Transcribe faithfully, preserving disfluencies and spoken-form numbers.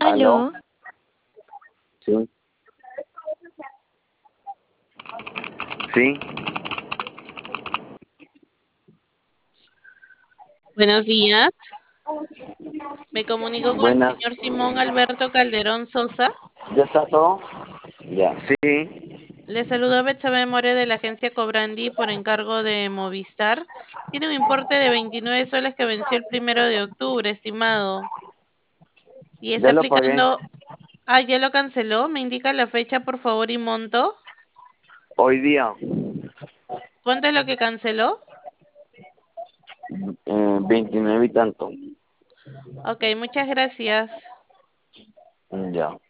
¿Aló? Aló, Sí. Sí. Buenos días. Me comunico con el Buenas. señor Simón Alberto Calderón Sosa. ¿Ya está todo? Ya. Sí. Le saludo a Betsabe More de la agencia Cobrandi por encargo de Movistar. Tiene un importe de veintinueve soles que venció el primero de octubre, estimado. Y está Ya lo pagué. aplicando... Ah, ¿ya lo canceló? ¿Me indica la fecha, por favor, y monto? Hoy día. ¿Cuánto es lo que canceló? Eh, veintinueve y tanto. Ok, muchas gracias. Ya.